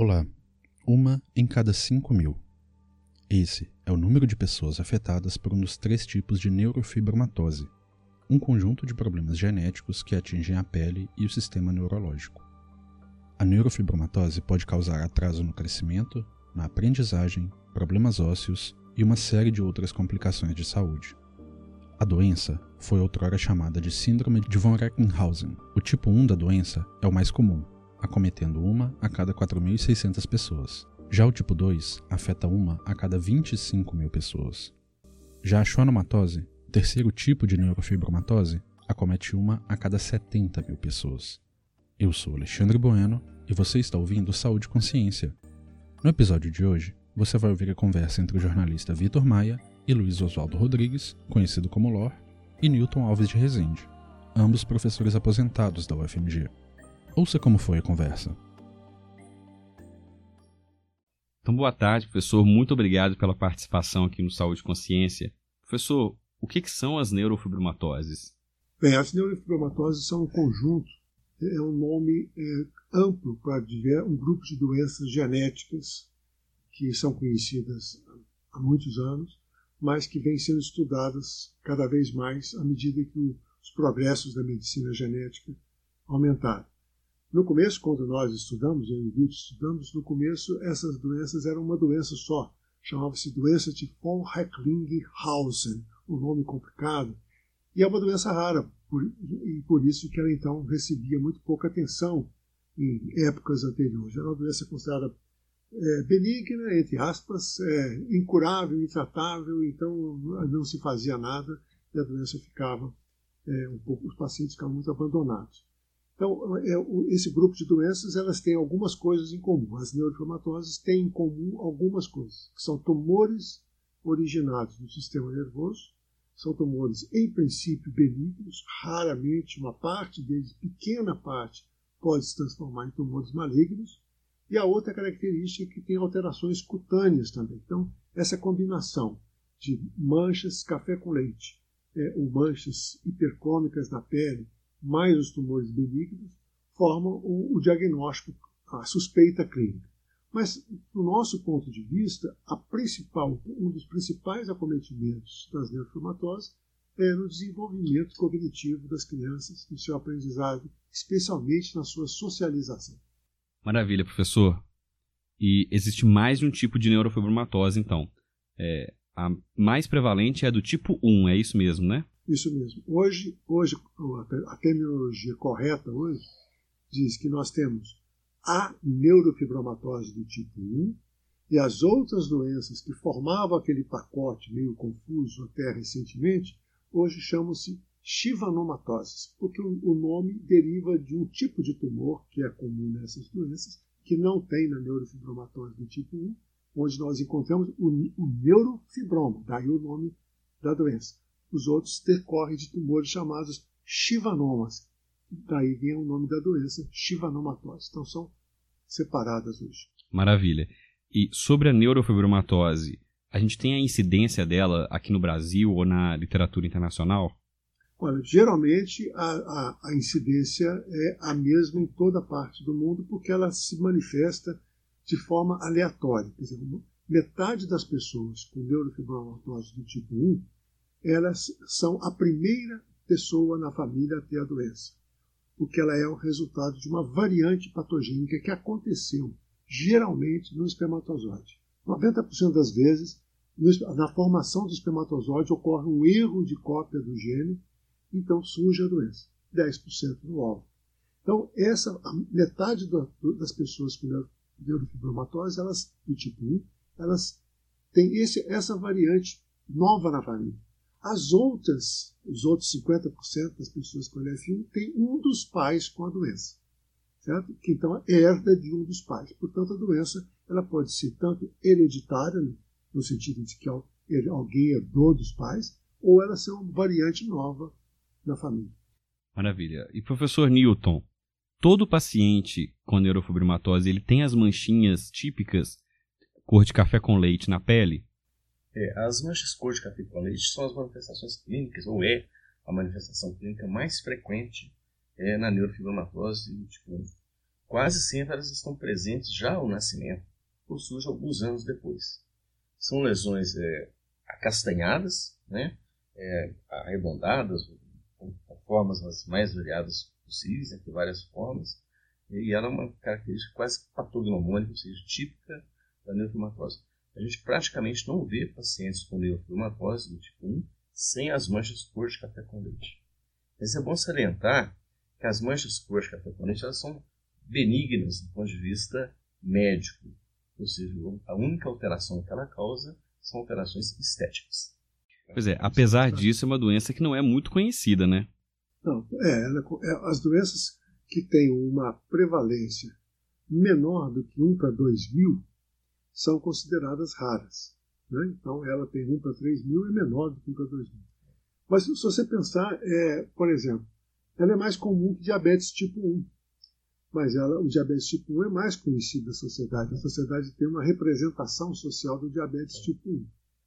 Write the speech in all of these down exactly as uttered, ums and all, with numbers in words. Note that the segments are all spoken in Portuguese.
Olá, uma em cada cinco mil. Esse é o número de pessoas afetadas por um dos três tipos de neurofibromatose, um conjunto de problemas genéticos que atingem a pele e o sistema neurológico. A neurofibromatose pode causar atraso no crescimento, na aprendizagem, problemas ósseos e uma série de outras complicações de saúde. A doença foi outrora chamada de Síndrome de von Recklinghausen. O tipo um da doença é o mais comum, acometendo uma a cada quatro mil e seiscentas pessoas. Já o tipo dois afeta uma a cada vinte e cinco mil pessoas. Já a schwannomatose, o terceiro tipo de neurofibromatose, acomete uma a cada setenta mil pessoas. Eu sou Alexandre Bueno e você está ouvindo Saúde e Consciência. No episódio de hoje, você vai ouvir a conversa entre o jornalista Vitor Maia e Luiz Oswaldo Rodrigues, conhecido como Lor, e Newton Alves de Rezende, ambos professores aposentados da U F M G. Ouça como foi a conversa. Então, boa tarde, professor. Muito obrigado pela participação aqui no Saúde e Consciência. Professor, o que, que são as neurofibromatoses? Bem, as neurofibromatoses são um conjunto, é um nome é, amplo para um grupo de doenças genéticas que são conhecidas há muitos anos, mas que vêm sendo estudadas cada vez mais à medida que os progressos da medicina genética aumentaram. No começo, quando nós estudamos, eu e o Vitor estudamos, no começo essas doenças eram uma doença só. Chamava-se doença de von Recklinghausen, um nome complicado. E é uma doença rara, por, e por isso que ela então recebia muito pouca atenção em épocas anteriores. Era uma doença considerada é, benigna, entre aspas, é, incurável, intratável, então não se fazia nada e a doença ficava, é, um pouco, os pacientes ficavam muito abandonados. Então, esse grupo de doenças elas têm algumas coisas em comum. As neurofibromatoses têm em comum algumas coisas, que são tumores originados no sistema nervoso, são tumores, em princípio, benignos, raramente uma parte deles, pequena parte, pode se transformar em tumores malignos, e a outra característica é que tem alterações cutâneas também. Então, essa combinação de manchas café com leite, é, ou manchas hipercômicas na pele, mais os tumores benignos, formam o, o diagnóstico, a suspeita clínica. Mas, do nosso ponto de vista, a principal, um dos principais acometimentos das neurofibromatoses é no desenvolvimento cognitivo das crianças, no seu aprendizado, especialmente na sua socialização. Maravilha, professor. E existe mais de um tipo de neurofibromatose, então. É, a mais prevalente é a do tipo um, é isso mesmo, né? Isso mesmo. Hoje, hoje, a terminologia correta hoje diz que nós temos a neurofibromatose do tipo um e as outras doenças que formavam aquele pacote meio confuso até recentemente, hoje chamam-se schwannomatoses, porque o nome deriva de um tipo de tumor que é comum nessas doenças, que não tem na neurofibromatose do tipo um, onde nós encontramos o, o neurofibroma, daí o nome da doença. Os outros decorrem de tumores chamados schwannomas. Daí vem o nome da doença, schwannomatose. Então são separadas hoje. Maravilha. E sobre a neurofibromatose, a gente tem a incidência dela aqui no Brasil ou na literatura internacional? Olha, geralmente a, a, a incidência é a mesma em toda parte do mundo porque ela se manifesta de forma aleatória. Quer dizer, metade das pessoas com neurofibromatose do tipo um elas são a primeira pessoa na família a ter a doença, porque ela é o resultado de uma variante patogênica que aconteceu geralmente no espermatozoide. noventa por cento das vezes, na formação do espermatozoide ocorre um erro de cópia do gene, então surge a doença, dez por cento no óvulo. Então, essa, a metade do, das pessoas com neurofibromatose, elas, do tipo um, elas têm esse, essa variante nova na família. As outras, os outros cinquenta por cento das pessoas com L F um têm um dos pais com a doença, certo? Que então herda de um dos pais. Portanto, a doença ela pode ser tanto hereditária, no sentido de que alguém herdou dos pais, ou ela ser uma variante nova na família. Maravilha. E professor Newton, todo paciente com neurofibromatose ele tem as manchinhas típicas cor de café com leite na pele? É, as manchas cor de café com leite são as manifestações clínicas, ou é a manifestação clínica mais frequente é, na neurofibromatose do tipo um. quase sempre elas estão presentes já ao nascimento, ou surgem alguns anos depois. São lesões é, acastanhadas, né? É, arredondadas, com formas as mais variadas possíveis, entre várias formas, e ela é uma característica quase patognomônica, ou seja, típica da neurofibromatose. A gente praticamente não vê pacientes com neurofibromatose do tipo um sem as manchas cor de café com leite. Mas é bom salientar que as manchas cor de café com leite elas são benignas do ponto de vista médico, ou seja, a única alteração que ela causa são alterações estéticas. Pois é, apesar disso, é uma doença que não é muito conhecida, né? Não, é, ela, é as doenças que têm uma prevalência menor do que um para dois mil são consideradas raras. Né? Então, ela tem um para três mil é menor do que um para dois mil. Mas se você pensar, é, por exemplo, ela é mais comum que diabetes tipo um. Mas ela, o diabetes tipo um é mais conhecido da sociedade. A sociedade tem uma representação social do diabetes tipo um.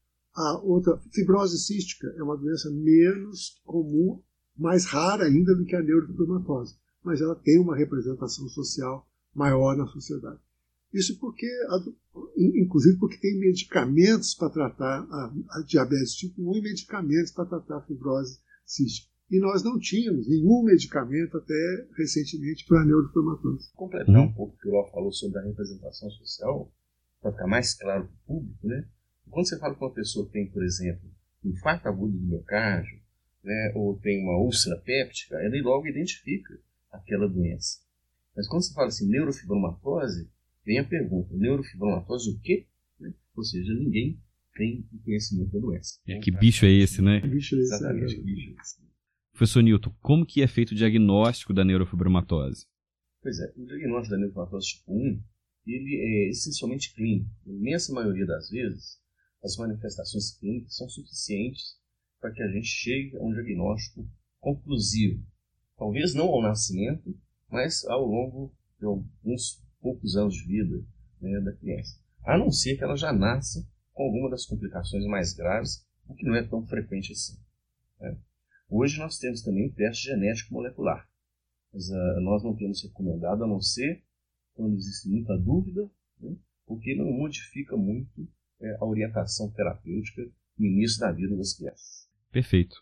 A outra, fibrose cística, é uma doença menos comum, mais rara ainda do que a neurofibromatose. Mas ela tem uma representação social maior na sociedade. Isso porque, inclusive porque tem medicamentos para tratar a, a diabetes tipo um e medicamentos para tratar a fibrose cística. E nós não tínhamos nenhum medicamento até recentemente para a neurofibromatose. Vou completar um pouco o que o Ló falou sobre a representação social, para ficar mais claro para o público, né? Quando você fala que uma pessoa tem, por exemplo, um infarto agudo do miocárdio, né, ou tem uma úlcera péptica, ela logo identifica aquela doença. Mas quando você fala assim, neurofibromatose, vem a pergunta, neurofibromatose o quê? Né? Ou seja, ninguém tem conhecimento da doença. É, que bicho é esse, né? Que bicho é esse? Exatamente, que bicho é esse. Professor Newton, como que é feito o diagnóstico da neurofibromatose? Pois é, o diagnóstico da neurofibromatose tipo um, ele é essencialmente clínico. Na imensa maioria das vezes, as manifestações clínicas são suficientes para que a gente chegue a um diagnóstico conclusivo. Talvez não ao nascimento, mas ao longo de alguns poucos anos de vida, né, da criança. A não ser que ela já nasça com alguma das complicações mais graves, o que não é tão frequente assim. Né? Hoje nós temos também teste genético molecular, mas uh, nós não temos recomendado, a não ser quando existe muita dúvida, né, porque não modifica muito é, a orientação terapêutica no início da vida das crianças. Perfeito.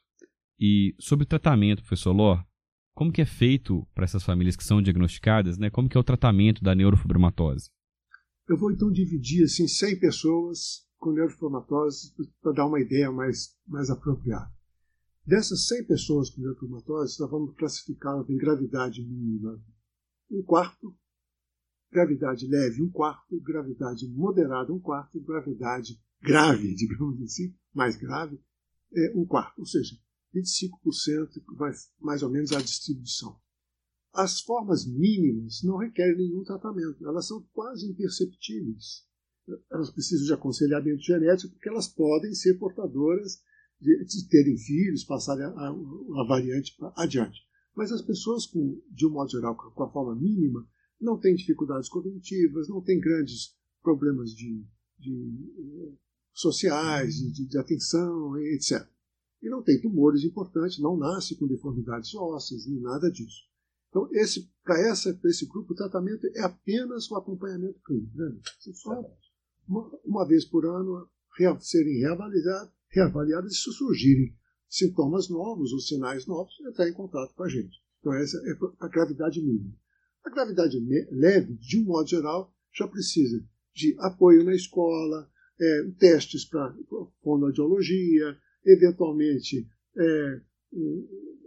E sobre o tratamento, professor Ló, como que é feito para essas famílias que são diagnosticadas, né? Como que é o tratamento da neurofibromatose? Eu vou então dividir assim, cem pessoas com neurofibromatose para dar uma ideia mais, mais apropriada. Dessas cem pessoas com neurofibromatose, nós vamos classificá-las em gravidade mínima um quarto, gravidade leve um quarto, gravidade moderada um quarto e gravidade grave, digamos assim, mais grave, é um quarto. Ou seja, vinte e cinco por cento mais, mais ou menos a distribuição. As formas mínimas não requerem nenhum tratamento, elas são quase imperceptíveis. Elas precisam de aconselhamento genético porque elas podem ser portadoras de, de terem filhos, passarem a, a, a variante adiante. Mas as pessoas, com, de um modo geral, com a forma mínima, não têm dificuldades cognitivas, não têm grandes problemas de, de, eh, sociais, de, de atenção, etcétera. E não tem tumores importantes, não nasce com deformidades ósseas, nem nada disso. Então, para esse grupo, o tratamento é apenas o acompanhamento clínico. Né? Só uma, uma vez por ano rea, serem reavaliados, reavaliados e se surgirem sintomas novos ou sinais novos, entrar em contato com a gente. Então, essa é a gravidade mínima. A gravidade leve, de um modo geral, já precisa de apoio na escola, é, testes para fonoaudiologia, eventualmente é, um,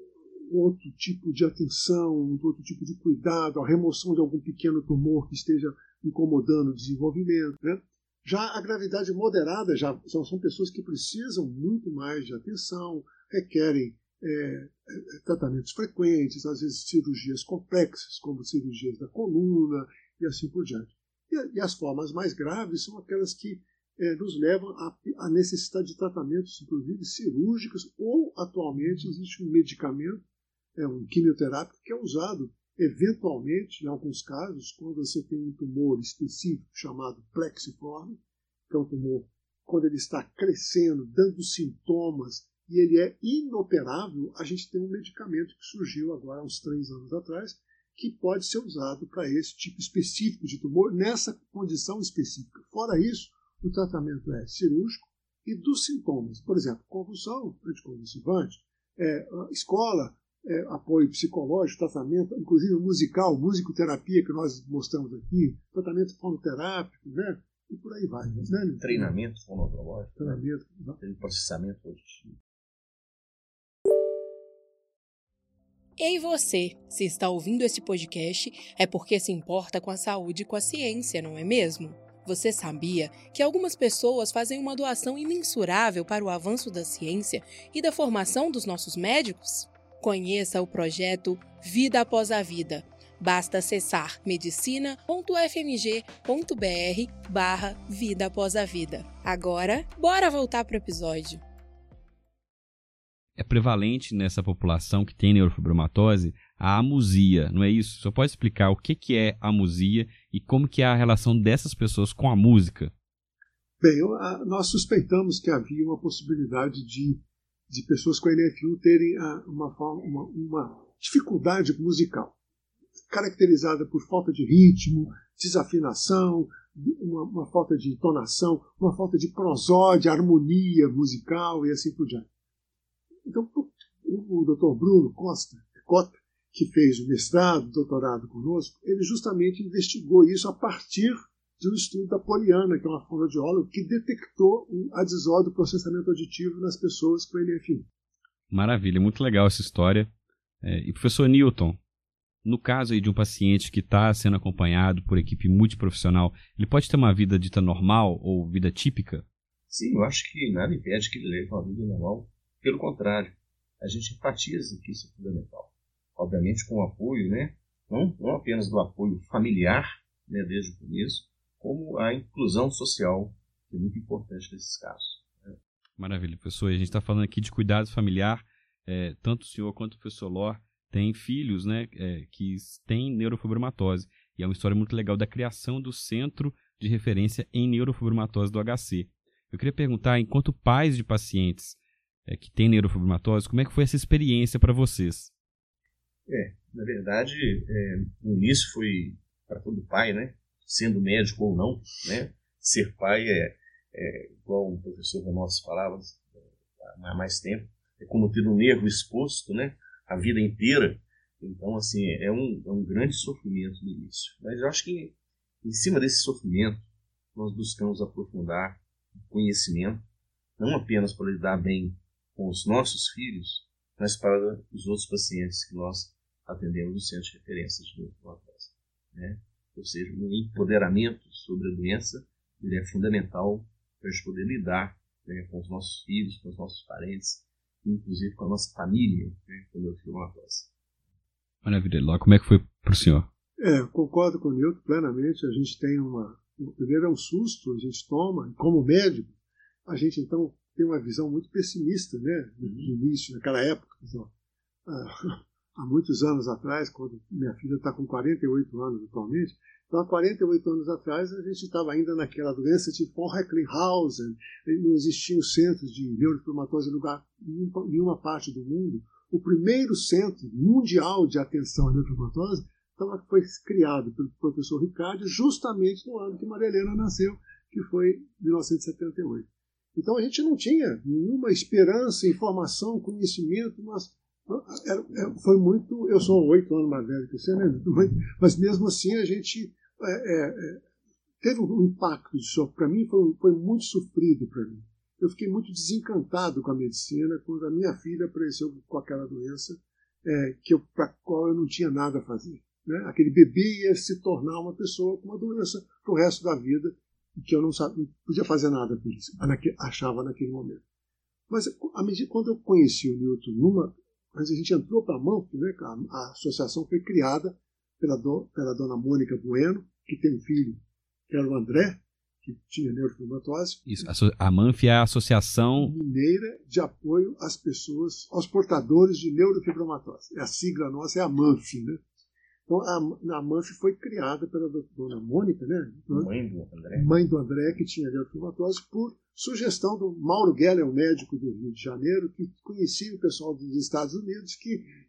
outro tipo de atenção, outro tipo de cuidado, a remoção de algum pequeno tumor que esteja incomodando o desenvolvimento. Né? Já a gravidade moderada já são, são pessoas que precisam muito mais de atenção, requerem é, tratamentos frequentes, às vezes cirurgias complexas, como cirurgias da coluna e assim por diante. E, e as formas mais graves são aquelas que é, nos levam à necessidade de tratamentos, inclusive cirúrgicos, ou atualmente existe um medicamento, é, um quimioterápico, que é usado eventualmente, em alguns casos, quando você tem um tumor específico chamado plexiforme, que é um tumor, quando ele está crescendo, dando sintomas, e ele é inoperável, a gente tem um medicamento que surgiu agora há uns três anos atrás, que pode ser usado para esse tipo específico de tumor, nessa condição específica. Fora isso, o tratamento é cirúrgico e dos sintomas. Por exemplo, convulsão, anticonvulsivante, é, escola, é, apoio psicológico, tratamento, inclusive musical, musicoterapia que nós mostramos aqui, tratamento fonoterápico, né? E por aí vai. Né? Treinamento fonoaudiológico, treinamento, né? Processamento auditivo. Ei você, se está ouvindo esse podcast, é porque se importa com a saúde e com a ciência, não é mesmo? Você sabia que algumas pessoas fazem uma doação imensurável para o avanço da ciência e da formação dos nossos médicos? Conheça o projeto Vida Após a Vida. Basta acessar medicina ponto f m g ponto b r barra Vida Após a Vida. Agora, bora voltar para o episódio. É prevalente nessa população que tem neurofibromatose a amusia, não é isso? Só pode explicar o que que é amusia e como que é a relação dessas pessoas com a música? Bem, eu, a, nós suspeitamos que havia uma possibilidade de, de pessoas com N F um terem a, uma, uma, uma dificuldade musical, caracterizada por falta de ritmo, desafinação, uma, uma falta de entonação, uma falta de prosódia, harmonia musical e assim por diante. Então, o, o doutor Bruno Costa, Cota, que fez o mestrado, doutorado conosco, ele justamente investigou isso a partir de um estudo da Poliana, que é uma fonoaudióloga, que detectou a desordem do processamento auditivo nas pessoas com N F um. Maravilha, muito legal essa história. É, e professor Newton, no caso aí de um paciente que está sendo acompanhado por equipe multiprofissional, ele pode ter uma vida dita normal ou vida típica? Sim, eu acho que nada impede que ele leve uma vida normal. Pelo contrário, a gente enfatiza que isso é fundamental. Obviamente com o apoio, né? não, não apenas do apoio familiar, né, desde o começo, como a inclusão social, que é muito importante nesses casos. Né? Maravilha, professor. A gente está falando aqui de cuidado familiar. É, tanto o senhor quanto o professor Lor têm filhos, né, é, que têm neurofibromatose. E é uma história muito legal da criação do Centro de Referência em Neurofibromatose do H C. Eu queria perguntar, enquanto pais de pacientes É, que tem neurofibromatose, como é que foi essa experiência para vocês? É, na verdade, é, o início foi para todo pai, né? Sendo médico ou não, né? Ser pai é, é igual o professor nosso falava há mais tempo, é como ter um nervo exposto, né? A vida inteira. Então, assim, é um, é um grande sofrimento no início. Mas eu acho que em cima desse sofrimento, nós buscamos aprofundar o conhecimento, não apenas para lidar bem com os nossos filhos, mas para os outros pacientes que nós atendemos no Centro de Referência de Neurofibromatose, né? Ou seja, o empoderamento sobre a doença ele é fundamental para a gente poder lidar, né, com os nossos filhos, com os nossos parentes, inclusive com a nossa família, né, com a neurofibromatose. Maravilha. Lá, como é que foi para o senhor? É, concordo com o Newton plenamente. A gente tem uma... Primeiro é um susto, a gente toma, como médico, a gente então tem uma visão muito pessimista, né, no início, naquela época. Então, há muitos anos atrás, quando minha filha está com quarenta e oito anos atualmente, então há quarenta e oito anos atrás a gente estava ainda naquela doença de von Recklinghausen, não existiam centros de neurofibromatose em lugar, em nenhuma parte do mundo. O primeiro centro mundial de atenção à neurofibromatose então, foi criado pelo professor Ricardo justamente no ano que Maria Helena nasceu, que foi mil novecentos e setenta e oito. Então a gente não tinha nenhuma esperança, informação, conhecimento, mas foi muito... Eu sou oito anos mais velho que você, né? Mas mesmo assim a gente é, é, teve um impacto disso. Para mim foi, foi muito sofrido para mim. Eu fiquei muito desencantado com a medicina quando a minha filha apareceu com aquela doença é, que para a qual eu não tinha nada a fazer. Né? Aquele bebê ia se tornar uma pessoa com uma doença para o resto da vida, que eu não, sabia, não podia fazer nada por isso, achava naquele momento. Mas à medida, quando eu conheci o Newton, numa, mas a gente entrou para a mão, né, a, a associação foi criada pela, do, pela dona Mônica Bueno, que tem um filho, que era o André, que tinha neurofibromatose. Isso, a MANF é a Associação Mineira de Apoio às Pessoas, aos Portadores de Neurofibromatose. A sigla nossa é a MANF, né? Então, a, a MANF foi criada pela dona Mônica, né? Mãe do André. Mãe do André, que tinha neurofibromatose, por sugestão do Mauro Geller, um médico do Rio de Janeiro, que conhecia o pessoal dos Estados Unidos, que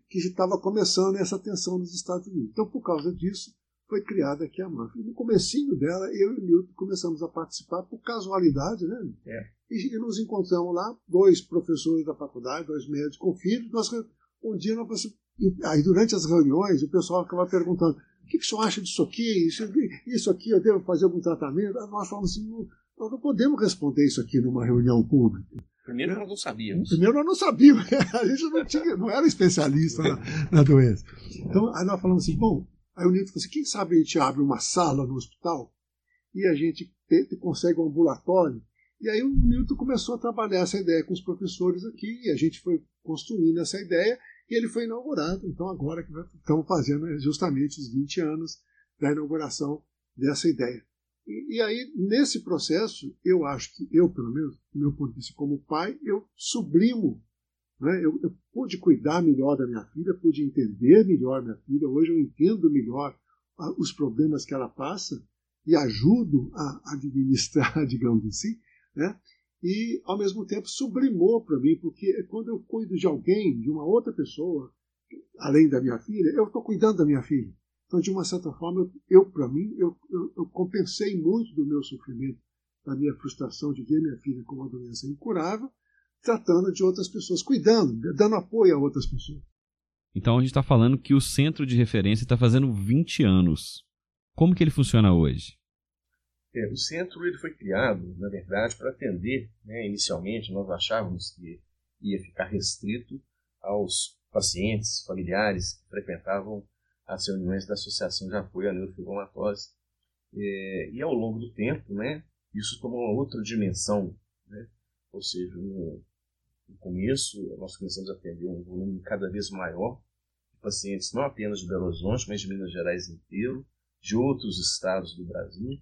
que estava começando essa tensão nos Estados Unidos. Então, por causa disso, foi criada aqui a MANF. E no comecinho dela, eu e o Newton começamos a participar por casualidade, né? É. E, e nos encontramos lá, dois professores da faculdade, dois médicos com filhos. Nós, um dia, nós, aí durante as reuniões, o pessoal ficava perguntando: o que, que o senhor acha disso aqui? Isso, isso aqui, eu devo fazer algum tratamento? Nós falamos assim: não, nós não podemos responder isso aqui numa reunião pública. Primeiro nós não sabíamos. Primeiro nós não sabíamos. A gente não, tinha, não era especialista na, na doença. Então, aí nós falamos assim: bom, aí o Newton falou assim: quem sabe a gente abre uma sala no hospital e a gente te, te consegue um ambulatório. E aí o Newton começou a trabalhar essa ideia com os professores aqui, e a gente foi construindo essa ideia, e ele foi inaugurado. Então agora que nós estamos fazendo justamente os vinte anos da inauguração dessa ideia. E, e aí, nesse processo, eu acho que eu, pelo menos, do meu ponto de vista como pai, eu sublimo, né? eu, eu pude cuidar melhor da minha filha, pude entender melhor minha filha, hoje eu entendo melhor ah, os problemas que ela passa e ajudo a administrar, digamos assim, né? E, ao mesmo tempo, sublimou para mim, porque quando eu cuido de alguém, de uma outra pessoa, além da minha filha, eu estou cuidando da minha filha. Então, de uma certa forma, eu, eu para mim, eu, eu, eu compensei muito do meu sofrimento, da minha frustração de ver minha filha com uma doença incurável, tratando de outras pessoas, cuidando, dando apoio a outras pessoas. Então, a gente está falando que o Centro de Referência está fazendo vinte anos. Como que ele funciona hoje? É, o centro ele foi criado, na verdade, para atender, né, inicialmente nós achávamos que ia ficar restrito aos pacientes, familiares que frequentavam as reuniões da Associação de Apoio à Neurofibromatose. É, e ao longo do tempo, né, isso tomou uma outra dimensão, né? Ou seja, no, no começo nós começamos a atender um volume cada vez maior de pacientes, não apenas de Belo Horizonte, mas de Minas Gerais inteiro, de outros estados do Brasil.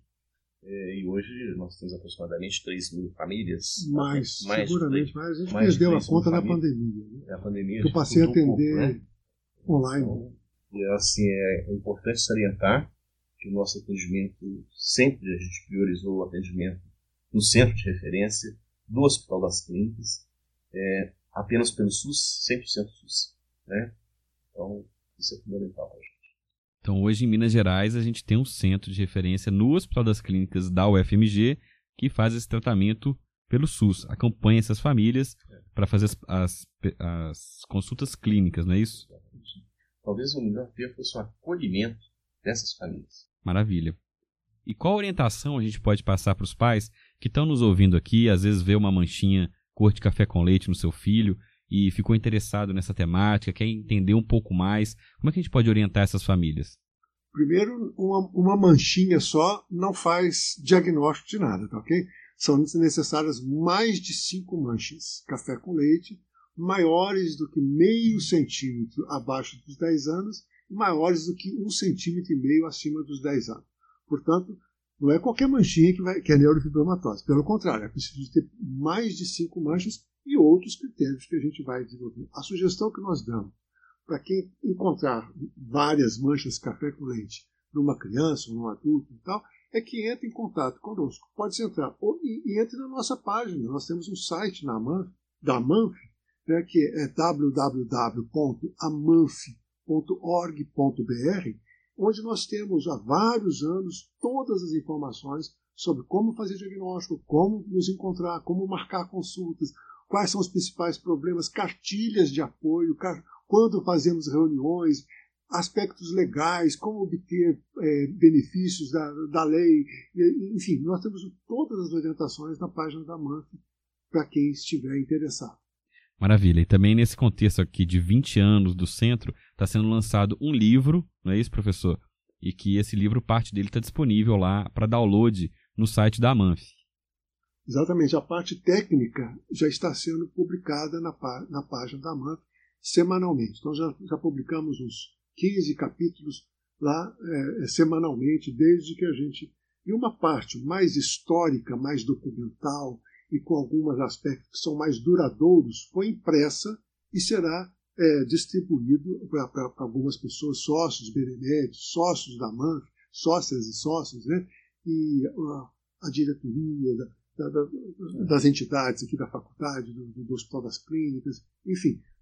É, e hoje nós temos aproximadamente três mil famílias. Mais, mais seguramente três, mais. A gente mais perdeu a conta na famílias. pandemia. Né? É, a pandemia eu passei a atender um pouco, né? online. Então, e, assim, é importante salientar que o nosso atendimento, sempre a gente priorizou o atendimento no centro de referência do Hospital das Clínicas, é, apenas pelo SUS, cem por cento SUS. Né? Então, isso é fundamental para a gente. Então, hoje em Minas Gerais, a gente tem um centro de referência no Hospital das Clínicas da U F M G que faz esse tratamento pelo SUS, acompanha essas famílias é. para fazer as, as, as consultas clínicas, não é isso? Talvez o melhor termo fosse o acolhimento dessas famílias. Maravilha. E qual orientação a gente pode passar para os pais que estão nos ouvindo aqui, às vezes vê uma manchinha cor de café com leite no seu filho e ficou interessado nessa temática, quer entender um pouco mais, como é que a gente pode orientar essas famílias? Primeiro, uma, uma manchinha só não faz diagnóstico de nada, tá ok? São necessárias mais de cinco manchas, café com leite, maiores do que meio centímetro abaixo dos dez anos e maiores do que um centímetro e meio acima dos dez anos. Portanto, não é qualquer manchinha que, vai, que é neurofibromatose. Pelo contrário, é preciso ter mais de cinco manchas e outros critérios que a gente vai desenvolver. A sugestão que nós damos para quem encontrar várias manchas de café com leite numa criança ou num adulto e tal, é que entre em contato conosco. Pode entrar ou, e, e entre na nossa página. Nós temos um site na MANF, da MANF, né, que é w w w ponto amanf ponto org ponto b r, onde nós temos há vários anos todas as informações sobre como fazer diagnóstico, como nos encontrar, como marcar consultas, quais são os principais problemas, cartilhas de apoio, quando fazemos reuniões, aspectos legais, como obter é, benefícios da, da lei, enfim, nós temos todas as orientações na página da MANF para quem estiver interessado. Maravilha. E também nesse contexto aqui de vinte anos do centro, está sendo lançado um livro, não é isso, professor? E que esse livro, parte dele está disponível lá para download no site da MANF. Exatamente. A parte técnica já está sendo publicada na, na página da MANF semanalmente. Então já, já publicamos uns quinze capítulos lá é, semanalmente, desde que a gente... E uma parte mais histórica, mais documental, e com alguns aspectos que são mais duradouros, foi impressa e será é, distribuído para algumas pessoas, sócios beneméritos, sócios da MANF, sócias e sócios, né? E a, a diretoria da, da, da, das entidades aqui da faculdade, do, do Hospital das Clínicas, enfim,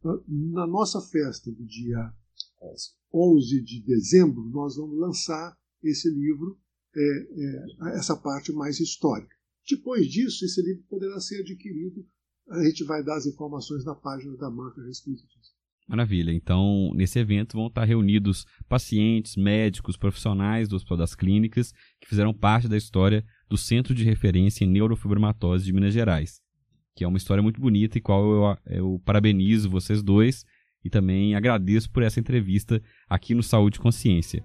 Na nossa festa do dia onze de dezembro, nós vamos lançar esse livro, é, é, essa parte mais histórica. Depois disso, esse livro poderá ser adquirido. A gente vai dar as informações na página da marca a respeito disso. Maravilha. Então, nesse evento vão estar reunidos pacientes, médicos, profissionais do Hospital das Clínicas que fizeram parte da história do Centro de Referência em Neurofibromatose de Minas Gerais, que é uma história muito bonita e qual eu, eu parabenizo vocês dois e também agradeço por essa entrevista aqui no Saúde e Consciência.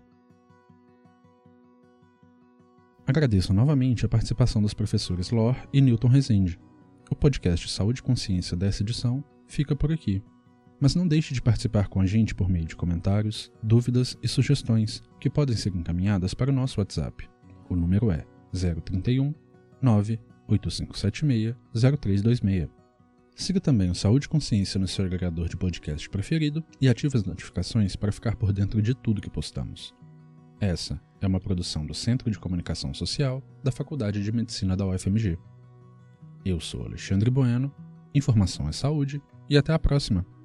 Agradeço novamente a participação dos professores Lor e Newton Rezende. O podcast Saúde e Consciência dessa edição fica por aqui. Mas não deixe de participar com a gente por meio de comentários, dúvidas e sugestões que podem ser encaminhadas para o nosso WhatsApp. O número é zero trinta e um, nove oito cinco sete seis, zero três dois seis. Siga também o Saúde e Consciência no seu agregador de podcast preferido e ative as notificações para ficar por dentro de tudo que postamos. Essa é uma produção do Centro de Comunicação Social da Faculdade de Medicina da U F M G. Eu sou Alexandre Bueno, informação é saúde e até a próxima!